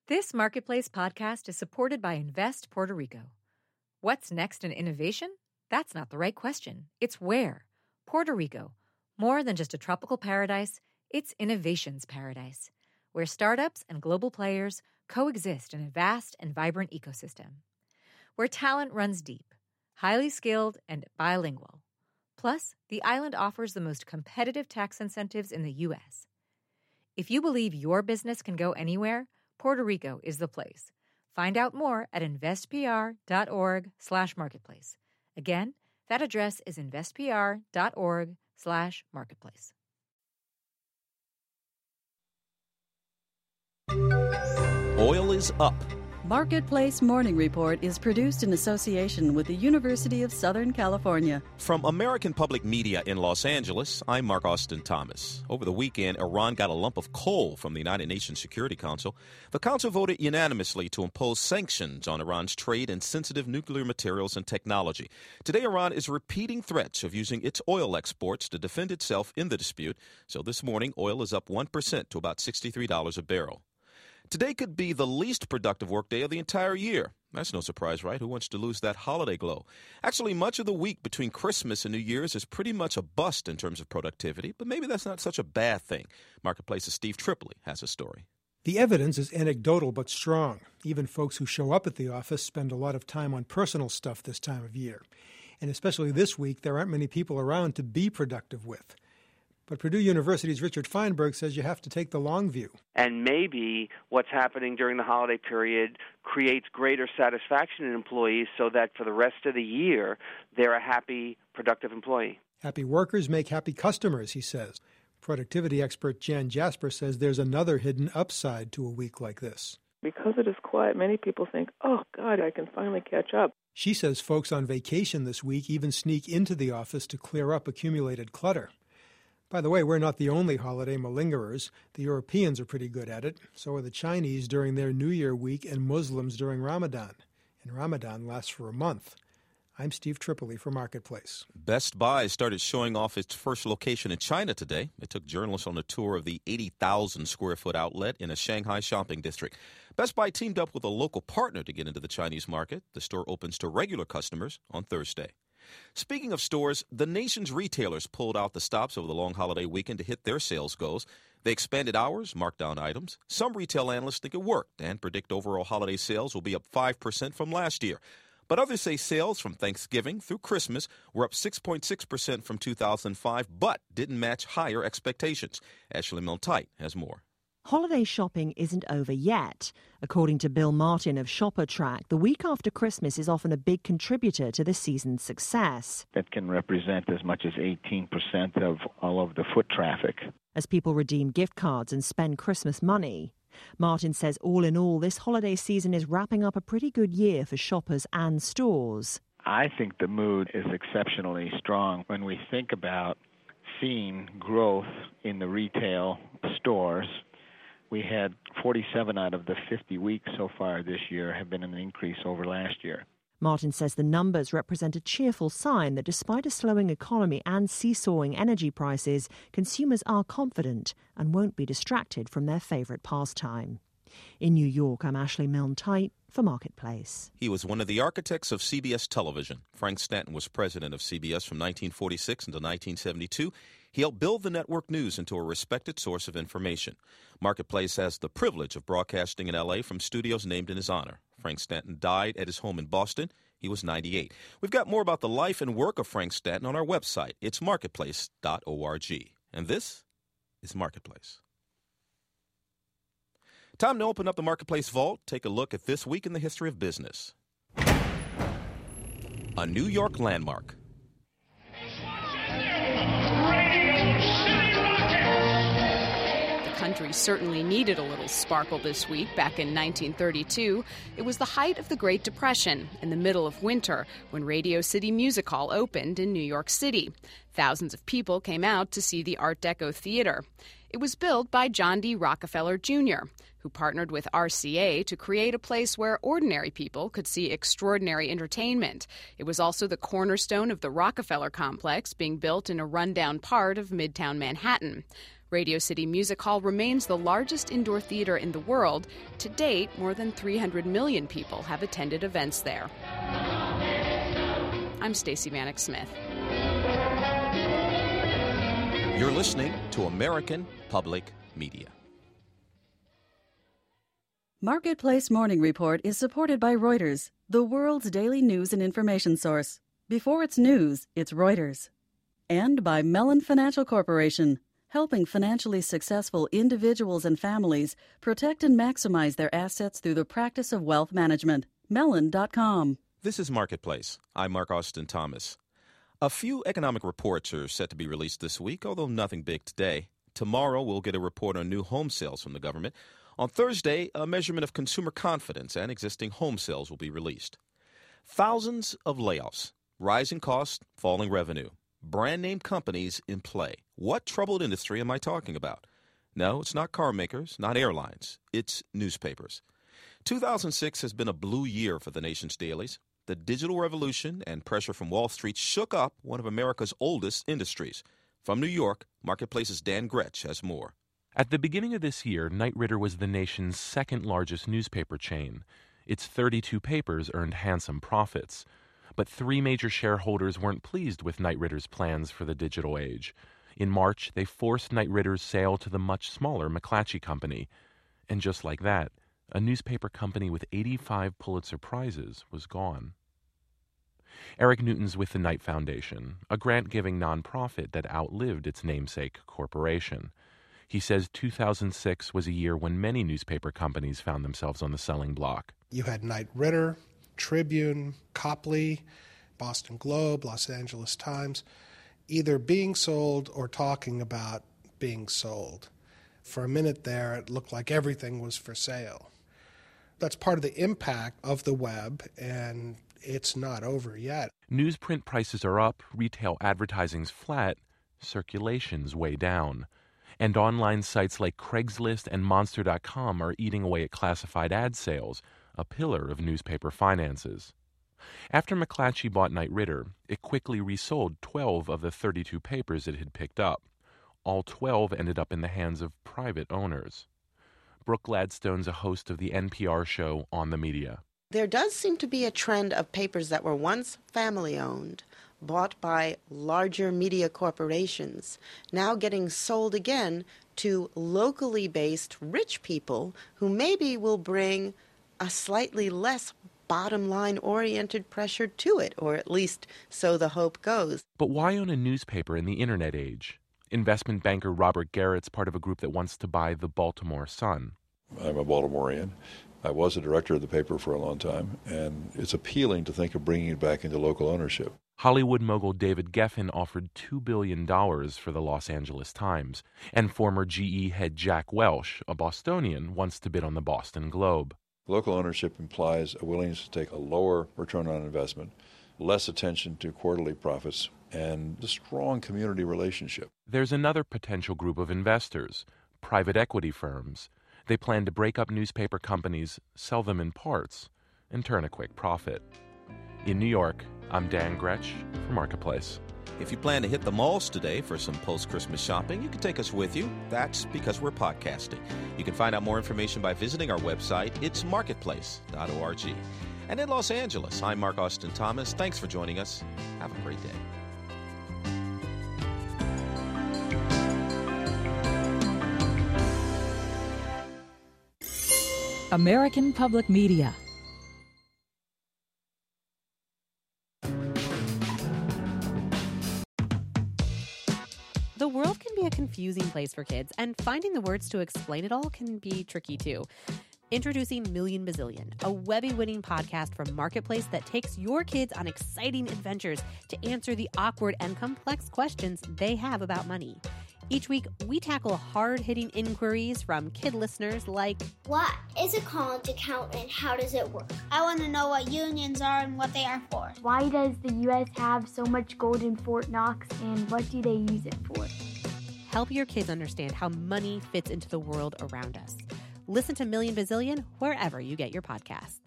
This Marketplace podcast is supported by Invest Puerto Rico. What's next in innovation? That's not the right question. It's where. Puerto Rico. More than just a tropical paradise, it's innovation's paradise, where startups and global players coexist in a vast and vibrant ecosystem. Where talent runs deep, highly skilled, and bilingual. Plus, the island offers the most competitive tax incentives in the U.S. If you believe your business can go anywhere, Puerto Rico is the place. Find out more at investpr.org/marketplace. Again, that address is investpr.org/marketplace. Oil is up. Marketplace Morning Report is produced in association with the University of Southern California. From American Public Media in Los Angeles, I'm Mark Austin Thomas. Over the weekend, Iran got a lump of coal from the United Nations Security Council. The council voted unanimously to impose sanctions on Iran's trade in sensitive nuclear materials and technology. Today, Iran is repeating threats of using its oil exports to defend itself in the dispute. So this morning, oil is up 1% to about $63 a barrel. Today could be the least productive workday of the entire year. That's no surprise, right? Who wants to lose that holiday glow? Actually, much of the week between Christmas and New Year's is pretty much a bust in terms of productivity, but maybe that's not such a bad thing. Marketplace's Steve Tripoli has a story. The evidence is anecdotal but strong. Even folks who show up at the office spend a lot of time on personal stuff this time of year. And especially this week, there aren't many people around to be productive with. But Purdue University's Richard Feinberg says you have to take the long view. And maybe what's happening during the holiday period creates greater satisfaction in employees so that for the rest of the year, they're a happy, productive employee. Happy workers make happy customers, he says. Productivity expert Jan Jasper says there's another hidden upside to a week like this. Because it is quiet, many people think, oh, God, I can finally catch up. She says folks on vacation this week even sneak into the office to clear up accumulated clutter. By the way, we're not the only holiday malingerers. The Europeans are pretty good at it. So are the Chinese during their New Year week and Muslims during Ramadan. And Ramadan lasts for a month. I'm Steve Tripoli for Marketplace. Best Buy started showing off its first location in China today. It took journalists on a tour of the 80,000-square-foot outlet in a Shanghai shopping district. Best Buy teamed up with a local partner to get into the Chinese market. The store opens to regular customers on Thursday. Speaking of stores, the nation's retailers pulled out the stops over the long holiday weekend to hit their sales goals. They expanded hours, marked down items. Some retail analysts think it worked and predict overall holiday sales will be up 5% from last year. But others say sales from Thanksgiving through Christmas were up 6.6% from 2005, but didn't match higher expectations. Ashley Milne-Tite has more. Holiday shopping isn't over yet. According to Bill Martin of ShopperTrack, the week after Christmas is often a big contributor to the season's success. That can represent as much as 18% of all of the foot traffic. As people redeem gift cards and spend Christmas money. Martin says all in all, this holiday season is wrapping up a pretty good year for shoppers and stores. I think the mood is exceptionally strong when we think about seeing growth in the retail stores. We had 47 out of the 50 weeks so far this year have been an increase over last year. Martin says the numbers represent a cheerful sign that despite a slowing economy and seesawing energy prices, consumers are confident and won't be distracted from their favourite pastime. In New York, I'm Ashley Milne-Tite for Marketplace. He was one of the architects of CBS television. Frank Stanton was president of CBS from 1946 until 1972. He helped build the network news into a respected source of information. Marketplace has the privilege of broadcasting in L.A. from studios named in his honor. Frank Stanton died at his home in Boston. He was 98. We've got more about the life and work of Frank Stanton on our website. It's marketplace.org. And this is Marketplace. Time to open up the Marketplace vault. Take a look at this week in the history of business. A New York landmark. The country certainly needed a little sparkle this week. Back in 1932, it was the height of the Great Depression, in the middle of winter, when Radio City Music Hall opened in New York City. Thousands of people came out to see the Art Deco Theater. It was built by John D. Rockefeller, Jr., who partnered with RCA to create a place where ordinary people could see extraordinary entertainment. It was also the cornerstone of the Rockefeller complex, being built in a rundown part of Midtown Manhattan. Radio City Music Hall remains the largest indoor theater in the world. To date, more than 300 million people have attended events there. I'm Stacey Vanek Smith. You're listening to American Public Media. Marketplace Morning Report is supported by Reuters, the world's daily news and information source. Before it's news, it's Reuters. And by Mellon Financial Corporation, helping financially successful individuals and families protect and maximize their assets through the practice of wealth management. Mellon.com. This is Marketplace. I'm Mark Austin Thomas. A few economic reports are set to be released this week, although nothing big today. Tomorrow, we'll get a report on new home sales from the government. On Thursday, a measurement of consumer confidence and existing home sales will be released. Thousands of layoffs, rising costs, falling revenue, brand-name companies in play. What troubled industry am I talking about? No, it's not car makers, not airlines. It's newspapers. 2006 has been a blue year for the nation's dailies. The digital revolution and pressure from Wall Street shook up one of America's oldest industries. From New York, Marketplace's Dan Gretsch has more. At the beginning of this year, Knight Ridder was the nation's second largest newspaper chain. Its 32 papers earned handsome profits. But three major shareholders weren't pleased with Knight Ridder's plans for the digital age. In March, they forced Knight Ridder's sale to the much smaller McClatchy Company. And just like that, a newspaper company with 85 Pulitzer Prizes was gone. Eric Newton's with the Knight Foundation, a grant-giving nonprofit that outlived its namesake corporation. He says 2006 was a year when many newspaper companies found themselves on the selling block. You had Knight Ridder, Tribune, Copley, Boston Globe, Los Angeles Times, either being sold or talking about being sold. For a minute there, it looked like everything was for sale. That's part of the impact of the web, and it's not over yet. Newsprint prices are up, retail advertising's flat, circulation's way down. And online sites like Craigslist and Monster.com are eating away at classified ad sales, a pillar of newspaper finances. After McClatchy bought Knight Ridder, it quickly resold 12 of the 32 papers it had picked up. All 12 ended up in the hands of private owners. Brooke Gladstone's a host of the NPR show On the Media. There does seem to be a trend of papers that were once family-owned, bought by larger media corporations, now getting sold again to locally based rich people who maybe will bring a slightly less bottom-line oriented pressure to it, or at least so the hope goes. But why own a newspaper in the internet age? Investment banker Robert Garrett's part of a group that wants to buy the Baltimore Sun. I'm a Baltimorean. I was a director of the paper for a long time, and it's appealing to think of bringing it back into local ownership. Hollywood mogul David Geffen offered $2 billion for the Los Angeles Times, and former GE head Jack Welch, a Bostonian, wants to bid on the Boston Globe. Local ownership implies a willingness to take a lower return on investment, less attention to quarterly profits, and a strong community relationship. There's another potential group of investors, private equity firms. They plan to break up newspaper companies, sell them in parts, and turn a quick profit. In New York, I'm Dan Gretsch for Marketplace. If you plan to hit the malls today for some post-Christmas shopping, you can take us with you. That's because we're podcasting. You can find out more information by visiting our website. It's marketplace.org. And in Los Angeles, I'm Mark Austin Thomas. Thanks for joining us. Have a great day. American Public Media. The world can be a confusing place for kids, and finding the words to explain it all can be tricky too. Introducing Million Bazillion, a Webby-winning podcast from Marketplace that takes your kids on exciting adventures to answer the awkward and complex questions they have about money. Each week, we tackle hard-hitting inquiries from kid listeners like, what is a college account and how does it work? I want to know what unions are and what they are for. Why does the U.S. have so much gold in Fort Knox, and what do they use it for? Help your kids understand how money fits into the world around us. Listen to Million Bazillion wherever you get your podcasts.